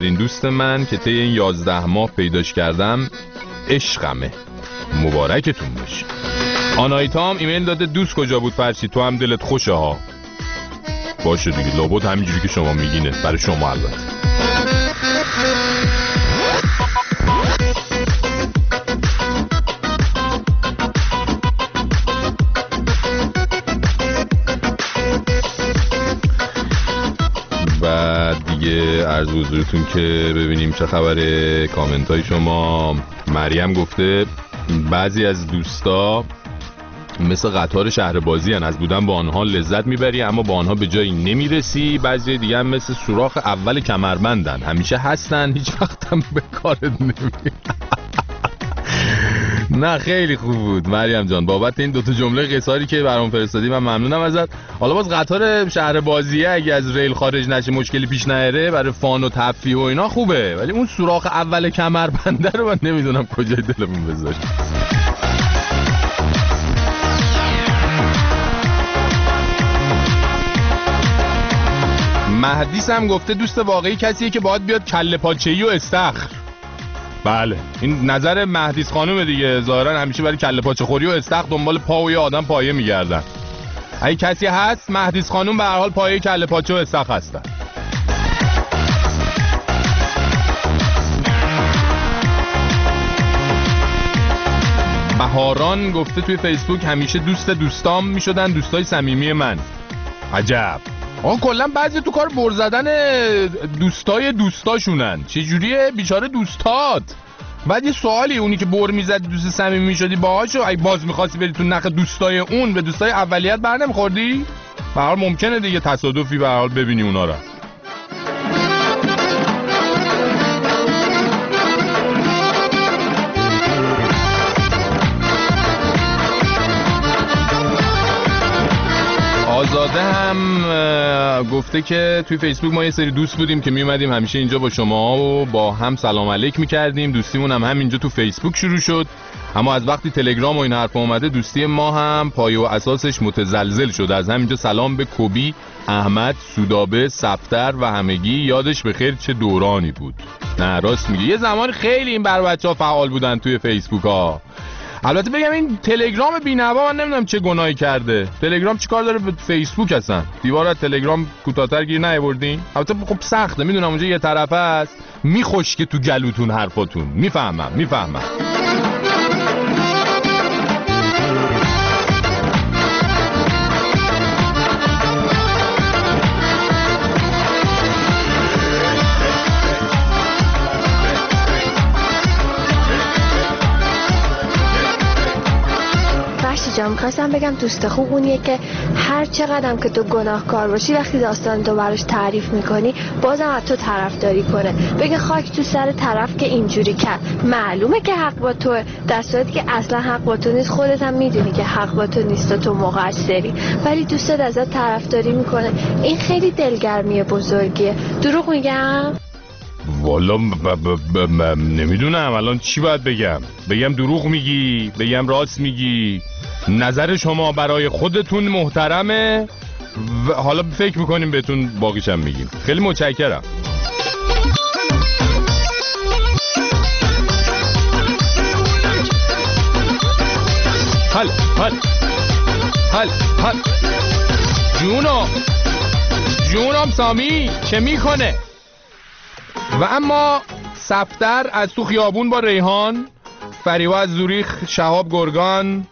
این دوست من که طی این 11 ماه پیداش کردم عشقمه. مبارکتون باشه. آنایتا هم ایمیل داده دوست کجا بود فرشی تو هم دلت خوشه ها. باشه دیگه لابد همینجوری که شما میگینه برای شما البته. بعد دیگه عرض حضورتون که ببینیم چه خبره. کامنت های شما. مریم گفته بعضی از دوستا مثل قطار شهر بازی هن. از بودن با آنها لذت میبری اما با آنها به جایی نمیرسی. بعضی دیگه هم مثل سوراخ اول کمربندن، همیشه هستن هیچ وقت هم به کارت نمیاد. نه خیلی خوب بود مریم جان، بابت این دوتا جمله قصاری که برام فرستادی من ممنونم ازت. حالا باز قطار شهر بازیه اگه از ریل خارج نشه مشکلی پیش نیاره برای فان و تفریح و اینا خوبه، ولی اون سوراخ اول کمربنده رو من نمیدونم کجای دلمون بذاریم. مهدیس هم گفته دوست واقعی کسیه که باید بیاد کله پاچه‌ای و استخر. بله این نظر مهدیس خانومه دیگه، ظاهرا همیشه برای کله پاچه خوری و استخر دنبال پا و یه آدم پایه میگردن. اگه کسی هست مهدیس خانوم به هر حال پایه کله پاچه و استخر هستن. بهاران گفته توی فیسبوک همیشه دوست دوستام میشدن دوستای صمیمی من. عجب. آن کلا بعضی تو کار بر زدن دوستای دوستاشونن. چه جوریه بیچاره دوستات؟ بعد یه سوالی، اونی که بر میزدی دوست صمیمی میشدی باهاشو اگه باز می‌خواستی بری تو نخ دوستای اون به دوستای اولیت بر نمی‌خوردی؟ به هر حال ممکنه دیگه تصادفی به هر حال ببینی اونا رو. آزاده هم گفته که توی فیسبوک ما یه سری دوست بودیم که میومدیم همیشه اینجا با شما و با هم سلام علیک میکردیم. دوستیمون هم اینجا تو فیسبوک شروع شد، اما از وقتی تلگرام و این حرف اومده دوستی ما هم پایه و اساسش متزلزل شد. از همینجا سلام به کوبی، احمد، سودابه، صفتر و همگی. یادش بخیر چه دورانی بود. نه راست میگه یه زمان خیلی این بر بچه‌ها فعال بودن توی فیسبوک ها. البته بگم این تلگرام بی‌نوا من نمیدونم چه گناهی کرده. تلگرام چیکار داره به فیسبوک اصلا؟ دیوار از تلگرام کوتاه‌تر گیر نیاوردین؟ البته خب سخته میدونم اونجا یه طرفه است میخوشکه تو گلوتون حرفاتون. میفهمم. میخواستم بگم دوست خوب اونیه که هر چقدرم که تو گناهکار باشی وقتی داستان تو براش تعریف میکنی بازم از تو طرفداری کنه، بگه خاک تو سر طرف که اینجوری کرد. معلومه که حق با توه، در صورتی که اصلا حق با تو نیست. خودت هم میدونی که حق با تو نیست و تو مقصری، ولی دوستت ازت طرفداری میکنه. این خیلی دلگرمی بزرگیه. دروغ میگم؟ والا نمیدونم الان چی باید بگم دروغ میگی، بگم راست میگی. نظر شما برای خودتون محترمه و حالا فکر میکنیم بهتون باقیشم میگیم. خیلی متشکرم. حل جونم سامی چه میکنه؟ و اما صفتر از تو خیابون با ریحان، فریوا از زوریخ، شهاب گرگان،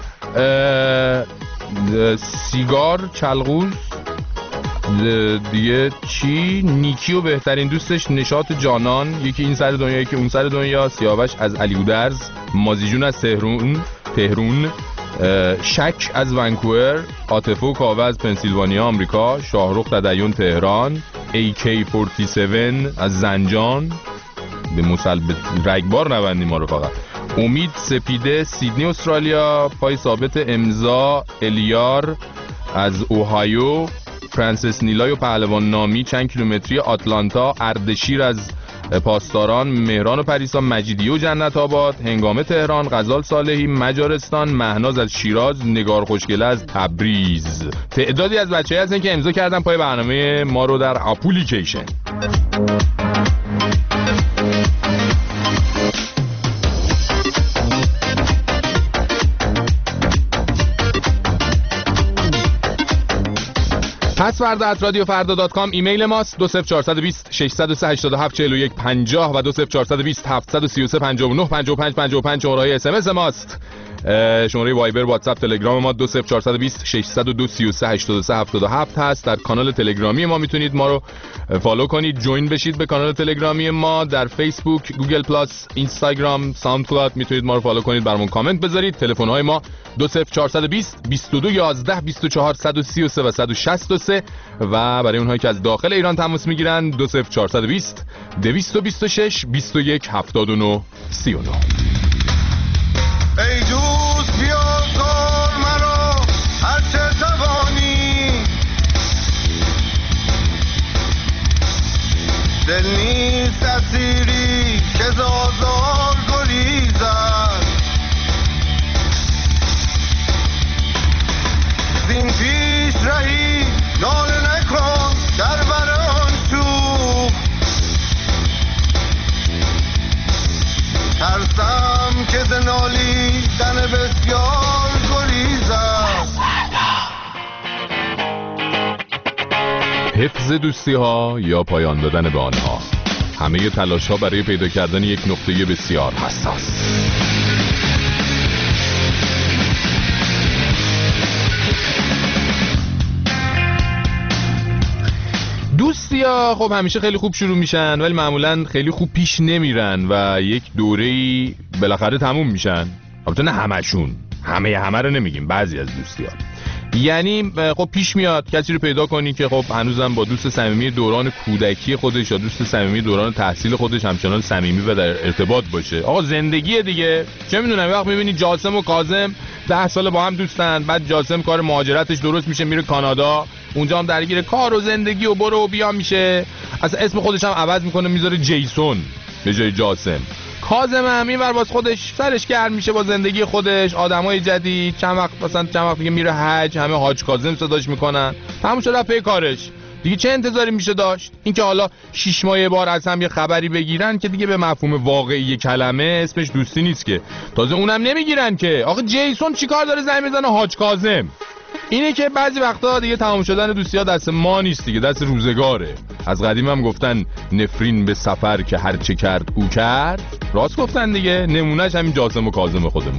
سیگار چلغوز، دیگه چی؟ نیکی و بهترین دوستش نشاط جانان، یکی این سر دنیا یکی اون سر دنیا، سیاوش از علیودرز، مازیجون از تهرون، شک از ونکوور، عاطفه و کاوه از پنسیلوانیا آمریکا، شاهرخ تدیون تهران، AK47 از زنجان، به رگبار نبندی ما رو فقط، امید سپیده سیدنی استرالیا، پای ثابت امضا الیار از اوهایو، فرانسیس نیلای و پهلوان نامی چند کیلومتری آتلانتا، اردشیر از پاسداران، مهران و پریسا، مجیدیه و جنت آباد، هنگامه تهران، غزال صالحی مجارستان، مهناز از شیراز، نگار خوشگله از تبریز. تعدادی از بچه‌ها هستن که امضا کردن پای برنامه ما رو در اپلیکیشن. pasvarda@radiofarda.com ایمیل ماست. 20420 603 87 41 50 و 20420 733 59 55 55 شماره SMS ماست. شماره وایبر، واتساپ، تلگرام ما 20420 602 33 83 77 هست. در کانال تلگرامی ما میتونید ما رو فالو کنید، جوین بشید به کانال تلگرامی ما. در فیسبوک، گوگل پلاس، اینستاگرام، ساوند کلاود میتونید ما رو فالو کنید، برامون کامنت بذارید. تلفن های ما 20420 22 11 24 133 و 163 و برای اونهایی که از داخل ایران تماس میگیرن 20420 226 21 79 39. ای دوست بیا کار مرا هرچه توانی، دل نیست اسیری که زازار گریزد، زین پیش رهی ناله نکن در بران شوخ، ترسم که زنالی دن بسیار گریزم. حفظ دوستی ها یا پایان دادن به آنها، همه تلاش ها برای پیدا کردن یک نقطه بسیار حساس. دوستیا خب همیشه خیلی خوب شروع میشن ولی معمولا خیلی خوب پیش نمیرن و یک دوره‌ای بالاخره تموم میشن. البته نه همشون، همه رو نمیگیم، بعضی از دوستیا. یعنی خب پیش میاد کسی رو پیدا کنی که خب هنوزم با دوست صمیمی دوران کودکی خودش یا دوست صمیمی دوران تحصیل خودش همچنان صمیمی و در ارتباط باشه. آقا زندگی دیگه، چه میدونم، وقت میبینی جاسم و کاظم 10 سال با هم دوستن، بعد جاسم کار مهاجرتش درست میشه میره کانادا، اونجا هم درگیر کار و زندگی و برو و بیا میشه، اصلا اسم خودش هم عوض میکنه میذاره جیسون به جای جاسم. کاظم هم اینور باز خودش سرش گرم میشه با زندگی خودش، آدمای جدید، چند وقت دیگه میره حج، همه حاج کاظم صداش میکنن، تموم شد پی کارش دیگه. چه انتظاری میشه داشت؟ اینکه حالا 6 ماه بار از هم یه خبری بگیرن که دیگه به مفهوم واقعی کلمه اسمش دوستی نیست که. تازه اونم نمیگیرن که. آخه جیسون چیکار داره زنگ میزنه حاج کاظم؟ اینه که بعضی وقتا دیگه تمام شدن دوستی‌ها دست ما نیست دیگه، دست روزگاره. از قدیم هم گفتن نفرین به سفر که هر چه کرد او کرد. راست گفتن دیگه، نمونهش همین جاسم و کاظم خودمون.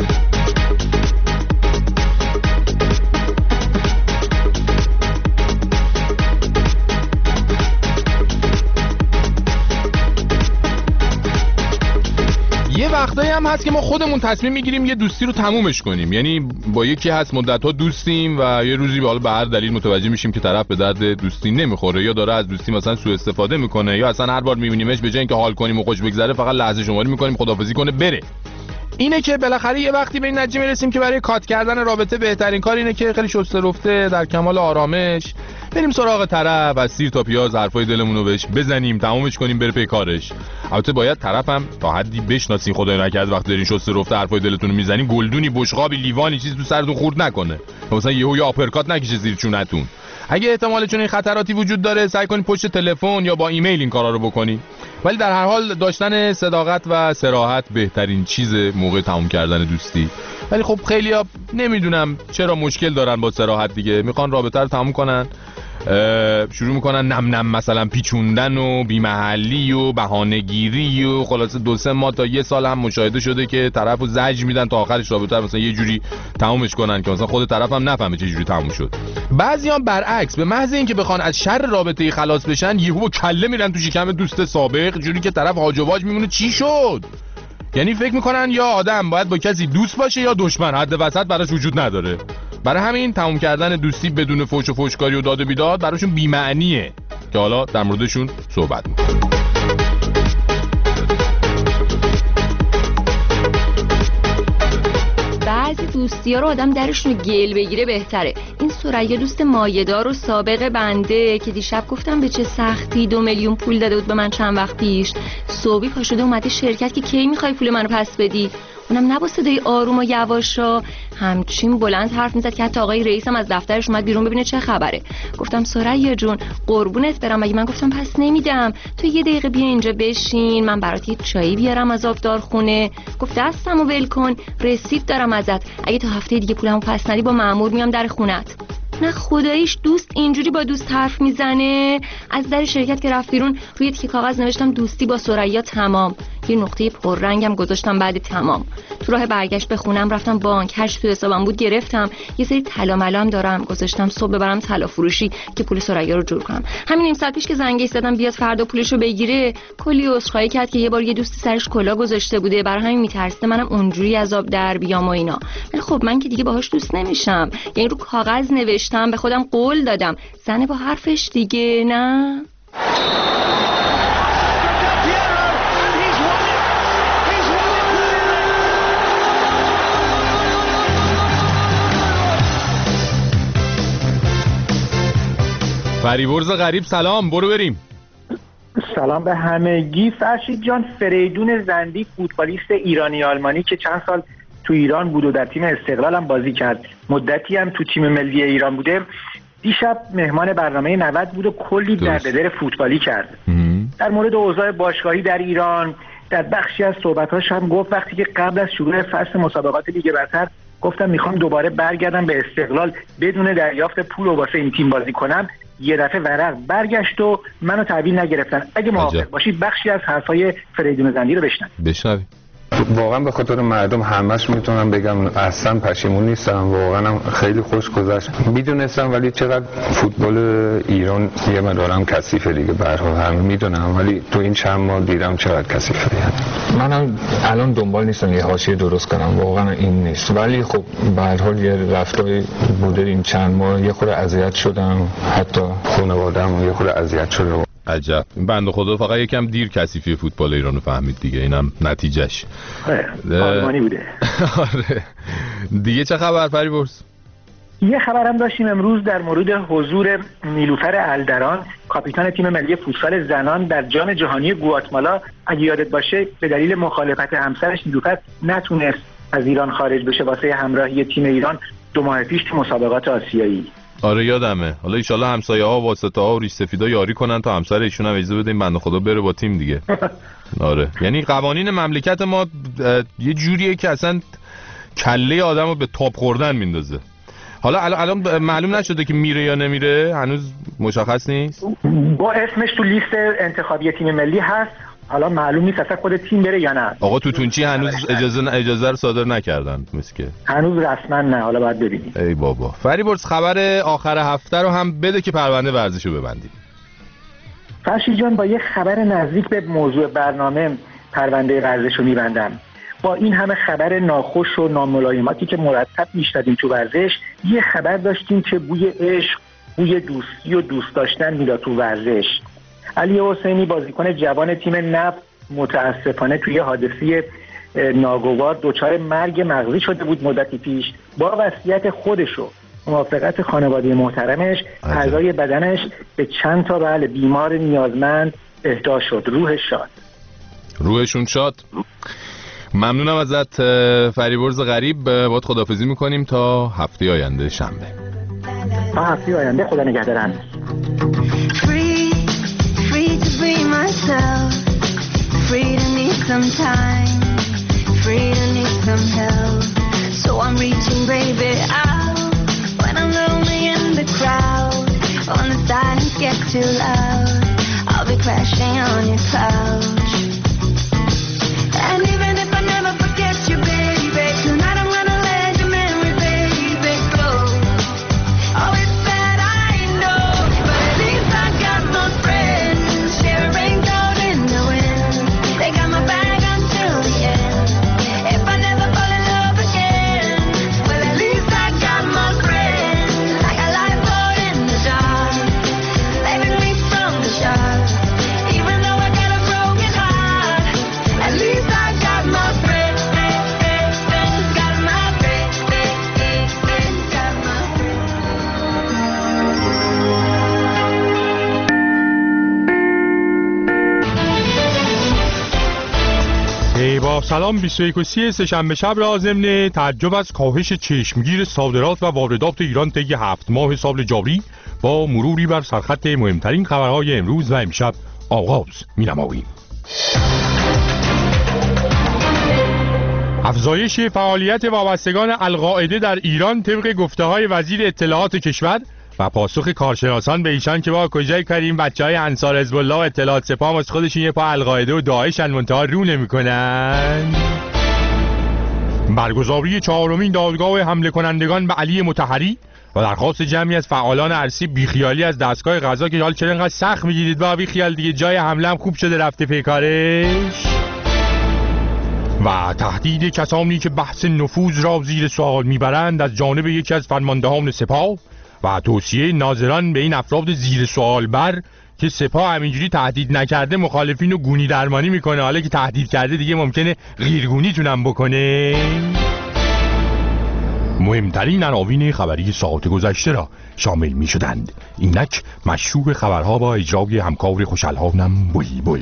یه وقتایی هم هست که ما خودمون تصمیم میگیریم یه دوستی رو تمومش کنیم. یعنی با یکی هست مدت‌ها دوستیم و یه روزی حالا به هر دلیل متوجه میشیم که طرف به درد دوستی نمیخوره یا داره از دوستی مثلا سوء استفاده میکنه، یا اصلا هر بار میبینیمش به جای اینکه حال کنیم و خوش بگذره فقط لحظه شماری میکنیم خداحافظی کنه بره. اینه که بالاخره یه وقتی به این نتیجه میرسیم که برای کات کردن رابطه بهترین کار اینه که خیلی شسته رفته در کمال آرامش بریم سراغ طرف، از سیر تا پیاز حرفای دلمون رو بهش بزنیم، تمومش کنیم بره پی کارش. البته باید طرفم تا حدی بشناسین، خدای نکرد وقتی دارین شسته رفته حرفای دلتون رو میزنین گلدونی، بشقابی، لیوانی چیزی تو سرتون خورد نکنه، مثلا یهو یا آپرکات نکشه زیر چونتون. اگه احتمال چون این خطراتی وجود داره سعی کنید پشت تلفن یا با ایمیل این کارا رو بکنید. ولی در هر حال داشتن صداقت و صراحت بهترین چیز موقع تموم کردن دوستی. ولی خب خیلیا نمیدونم چرا مشکل دارن با صراحت دیگه، میخوان رابطه رو تموم کنن، شروع میکنن نم نم مثلا پیچوندن و بی‌محلی و بهانه‌گیری و خلاصه 2-3 ماه تا 1 سال هم مشاهده شده که طرفو زجر میدن تا آخرش رابطه رو مثلا یه جوری تمومش کنن که مثلا خود طرف هم نفهمه چه جوری تموم شد. بعضیام برعکس به محض اینکه بخوان از شر رابطه خلاص بشن یهو کله میرن تو شکم دوست سابق، جوری که طرف هاج و واج میمونه چی شد. یعنی فکر میکنن یا آدم باید با کسی دوست باشه یا دشمن، حد وسط براش وجود نداره. برای همین تموم کردن دوستی بدون فوش و فوشکاری و داد و بیداد براشون بی‌معنیه که حالا در موردشون صحبت میکنیم. بعضی دوستی‌ها رو آدم درشون رو گل بگیره بهتره. این ثریا دوست مایه‌دار و سابق بنده که دیشب گفتم به چه سختی 2 میلیون پول داده بود به من چند وقت پیش، صبحی پا شده اومده شرکت که کی میخوای پول منو پس بدی؟ اونم نه با صدای آروم و یواشا، همچین بلند حرف میزد که حتی آقای رئیسم از دفترش اومد بیرون ببینه چه خبره. گفتم ثریا جون قربونت برم، مگه من گفتم پس نمیدم؟ تو 1 دقیقه بیا اینجا بشین من برات یه چایی بیارم از آبدارخونه. گفت دستمو ول کن، رسید دارم ازت، اگه تا هفته دیگه پولمو پس ندی با مأمور میام در خونت. نه خداییش دوست اینجوری با دوست حرف میزنه. از در شرکت که رفت بیرون روی تیکه کاغذ نوشتم دوستی با ثریا تمام، یه نقطه پررنگم گذاشتم بعد تمام. تو راه برگشت به خونم رفتم بانک، هر چی تو حسابم بود گرفتم، یه سری طلا ملام دارم گذاشتم صبح ببرم طلا فروشی که پول ثریا رو جور کنم. همین نیم ساعت پیش که زنگش زدم بیاد فردا پولشو بگیره، کلی عذرخواهی کرد که یه بار یه دوستی سرش کلا گذاشته بوده، برای همین میترسه منم اونجوری عذاب در بیام و اینا. ولی خب من که دیگه باهاش دوست نمیشم، یعنی رو کاغذ نوشتم، به خودم قول دادم، زنه با حرفش دیگه. نه فریبرز غریب سلام، برو بریم. سلام به همگی. فرشید جان، فریدون زندی فوتبالیست ایرانی آلمانی که چند سال تو ایران بود و در تیم استقلال هم بازی کرد، مدتی هم تو تیم ملی ایران بوده، دیشب مهمان برنامه 90 بود و کلی درددر فوتبالی کرد. در مورد اوضاع باشگاهی در ایران در بخشی از صحبتاش هم گفت وقتی که قبل از شروع فصل مسابقات لیگ برتر گفتم میخوام دوباره برگردم به استقلال بدون دریافت پول و واسه این تیم بازی کنم، یه دفعه ورق برگشت و منو تحویل نگرفتن. اگه موافق باشید بخشی از حرفای فریدون زندی رو بشنویم. واقعا به خاطر مردم همش میتونم بگم اصلا پشیمون نیستم، واقعا خیلی خوش گذشت. میدونستم ولی چقدر فوتبال ایران یه مدارم کثیفه دیگه، به هر حال همه میدونم، ولی تو این چند ماه دیدم چقدر کثیفه دیگه. منم الان دنبال نیستم یه حاشیه درست کنم، واقعا این نیست، ولی خب به هر حال یه رفتاری بوده این چند ماه، یه خورده اذیت شدم، حتی خانواده‌ام یه خورده اذیت شده. عجب، این بنده خدا فقط یکم دیر کثیفی فوتبال ایرانو فهمید دیگه، اینم نتیجهش. آلمانی بوده. آره دیگه چه خبر فریبرز؟ یه خبرم داشتیم امروز در مورد حضور نیلوفر الدران، کاپیتان تیم ملی فوتسال زنان در جام جهانی گواتمالا. اگه یادت باشه به دلیل مخالفت همسرش نیلوفر نتونست از ایران خارج بشه واسه همراهی تیم ایران 2 ماه پیش تو مسابقات آسیایی. آره یادمه. حالا ان شاءالله همسایه‌ها و واسطه‌ها و ریش سفیدا یاری کنن تا همسر ایشون هم اجازه بده این بنده خدا بره با تیم دیگه. آره یعنی قوانین مملکت ما یه جوریه که اصلا کله آدمو به تاب خوردن میندازه. حالا الان معلوم نشده که میره یا نمیره، هنوز مشخص نیست. با اسمش تو لیست انتخابی تیم ملی هست، حالا معلوم نیست اصلا خود تیم بره یا نه. آقا توتونچی هنوز اجازه رو صادر نکردن مسکه. هنوز رسما نه، حالا باید ببینیم. ای بابا. فریبرز خبر آخر هفته رو هم بده که پرونده ورزشو ببندیم. فرشید جان، با یه خبر نزدیک به موضوع برنامه پرونده ورزش رو میبندم. با این همه خبر ناخوش و ناملایماتی که مرتب میشنویم تو ورزش، یه خبر داشتیم که بوی عشق، بوی دوستی و دوست داشتن میداد تو ورزش. علی حسینی بازیکن جوان تیم نفت متاسفانه توی حادثه ناگوار دچار مرگ مغزی شده بود مدتی پیش. با وصیت خودش و موافقت خانواده محترمش اعضای بدنش به چند تا بیمار نیازمند اهدا شد. روحش شاد. روحشون شاد. ممنونم ازت فریبرز غریب. باید خداحافظی میکنیم تا هفته آینده شنبه. تا هفته آینده، خدا نگهدارم. Free to be myself, free to need some time, free to need some help. So I'm reaching, baby, out when I'm lonely in the crowd. When the silence gets too loud, I'll be crashing on your couch. And even if I never forget you, baby, tonight I'm gonna let your memory, baby, go. Oh, it's sad, I know, but at least I got my friends. سلام. 21:30 سه‌شنبه شب را ضمن تعجب از کاهش چشمگیر صادرات و واردات ایران طی 7 ماه سال جاری با مروری بر سرخط مهمترین خبرهای امروز و امشب آغاز می‌نماییم. افزایش فعالیت وابستگان القاعده در ایران طبق گفته‌های وزیر اطلاعات کشور و پاسخ کارشناسان به ایشان که با کجای کاریم بچهای انصار حزب الله و اطلاعات سپاه واسه خودشون یه پا القاعده و داعشن منتها رو نمی‌کنن. برگزاری 4مین دادگاه حمله کنندگان به علی مطهری و درخواست جمعی از فعالان ارسی بیخیالی از دستگاه قضا که حال چرا اینقدر سخت میگیرید با بیخیال دیگه، جای حمله هم خوب شده رفته پیکارش. و تهدید کسانی که بحث نفوذ را زیر سوال میبرند از جانب یکی از فرماندهان سپاه و توصیه ناظران به این افراد زیر سوال بر که سپاه همینجوری تهدید نکرده مخالفین رو گونی درمانی میکنه، حالا که تهدید کرده دیگه ممکنه غیرگونی تونم بکنه. مهمترین عناوین خبری ساعت گذشته را شامل می شدند. اینک مشروع خبرها با اجرای همکار خوشحال‌هانم بلبل.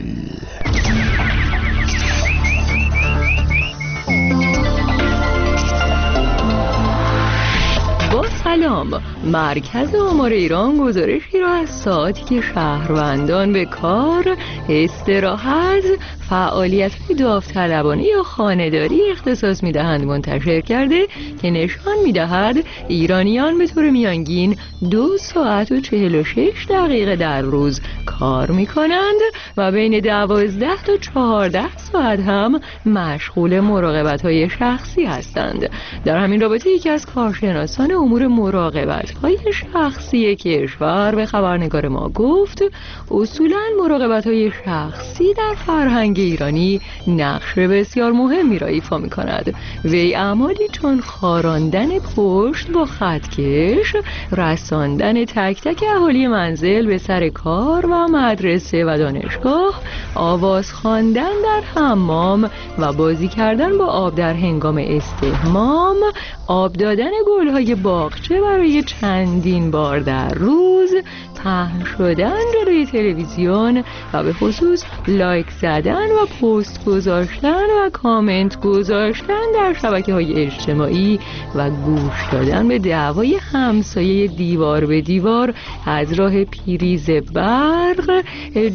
سلام. مرکز آمار ایران گزارشی را از ساعتی که شهروندان به کار، استراحت، فعالیت‌های داوطلبانه یا خانه‌داری اختصاص می‌دهند منتشر کرده که نشان می‌دهد ایرانیان به طور میانگین 2 ساعت و 46 دقیقه در روز کار می‌کنند و بین 12 تا 14 ساعت هم مشغول مراقبت‌های شخصی هستند. در همین رابطه یکی از کارشناسان امور مراقبت‌های شخصی کشور به خبرنگار ما گفت اصولاً مراقبت‌های شخصی در فرهنگ ایرانی نقش بسیار مهمی را ایفا می‌کند. وی اعمالی چون خاراندن پشت با خطکش، رساندن تک تک اهالی منزل به سر کار و مدرسه و دانشگاه، آواز خواندن در حمام و بازی کردن با آب در هنگام استحمام، آب دادن گل‌های باغچه برای چندین بار در روز، پهن شدن جلوی تلویزیون و به خصوص لایک زدن و پست گذاشتن و کامنت گذاشتن در شبکه‌های اجتماعی و گوش دادن به دعوای همسایه دیوار به دیوار از راه پریز برق.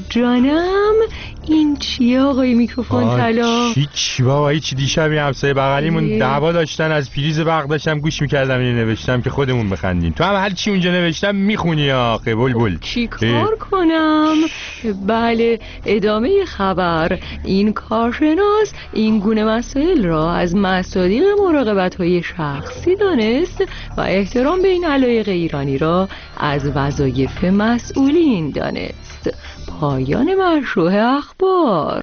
جانم این چیه آقای میکروفون طلا؟ هیچ بابا، هیچ. دیشب همسایه بغلیمون دعوا داشتن از پریز برق، داشتم گوش میکردم اینو نوشتم که خودمون بخندیم. تو هم هر چی اونجا نوشتم میخونی آخه بلبل. چی کار کنم؟ بله، ادامه خبر. این کارشناس این گونه مسائل را از مصادیق مراقبت‌های شخصی دانست و احترام به این علایق ایرانی را از وظایف مسئولین دانست. پایان مشروع اخبار.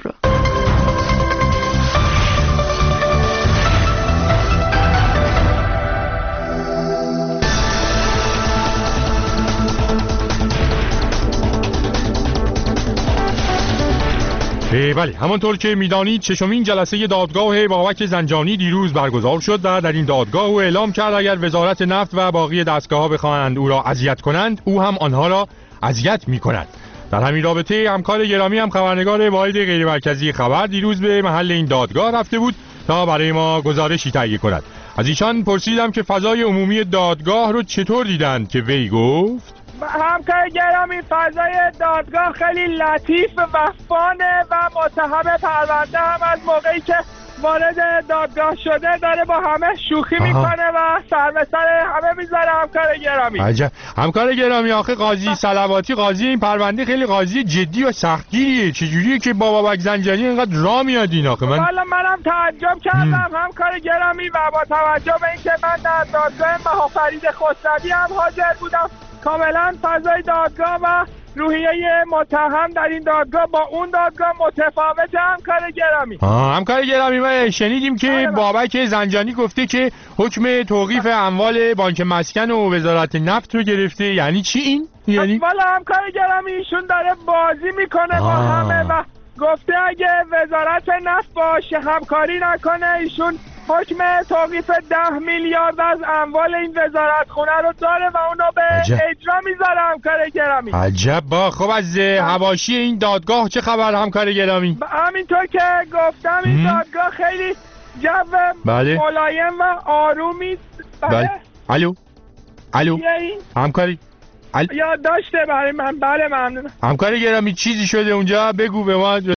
بله، همانطور که میدانید 6مین جلسه دادگاه بابک زنجانی دیروز برگزار شد و در این دادگاه او اعلام کرد اگر وزارت نفت و باقی دستگاه‌ها بخواهند او را اذیت کنند، او هم آنها را اذیت می‌کند. در همین رابطه همکار گرامی هم خبرنگار واحد غیرمرکزی خبر دیروز به محل این دادگاه رفته بود تا برای ما گزارشی تهیه کند. از ایشان پرسیدم که فضای عمومی دادگاه رو چطور دیدند که وی گفت همکار گرامی فضای دادگاه خیلی لطیف و فانه و متهم پرونده هم از موقعی که وارد دادگاه شده داره با همه شوخی میکنه و سر به سر همه میذاره. همکار گرامی عجب. همکار گرامی آخه قاضی صلواتی، قاضی این پرونده خیلی قاضی جدی و سختگیریه. چجوریه که با بابک زنجانی اینقدر راه میاد این آخه؟ منم تعجب کردم همکار گرامی و با توجه به اینکه من در دادگاه مهافرید خسروی هم حاضر بودم، کاملا فضای دادگاه و روحیه متهم در این دادگاه با اون دادگاه متفاوته. همکار گرامی همکار گرامی ما شنیدیم که بابک زنجانی گفته که حکم توقیف اموال بانک مسکن و وزارت نفت رو گرفته. یعنی چی این؟ یعنی والا همکار گرامی ایشون داره بازی میکنه با همه و گفته اگه وزارت نفت باشه همکاری نکنه ایشون حکم توقیف 10 میلیارد از اموال این وزارت خونه رو داره و اونو به اجرا میذاره. همکار گرامی عجب. با خب از حواشی این دادگاه چه خبر همکار گرامی؟ همینطور که گفتم این دادگاه خیلی جو ملایم و آرومی. بله. الو همکاری یا داشته برای من. بله ممنونم. همکار گرامی چیزی شده اونجا بگو به ما.